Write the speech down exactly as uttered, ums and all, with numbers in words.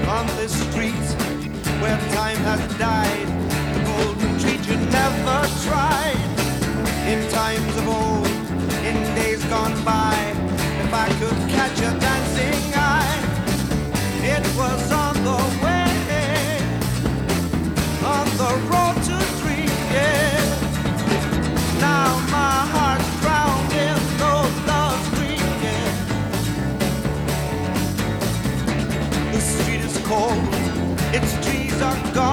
on this street where time has died, the golden treat you never tried. In times of old, in days gone by, if I could catch a dancing eye, it was on the way, on the road to dream, yeah. Now my heart's drowned in those love's dream, yeah. The street is cold, its trees are gone.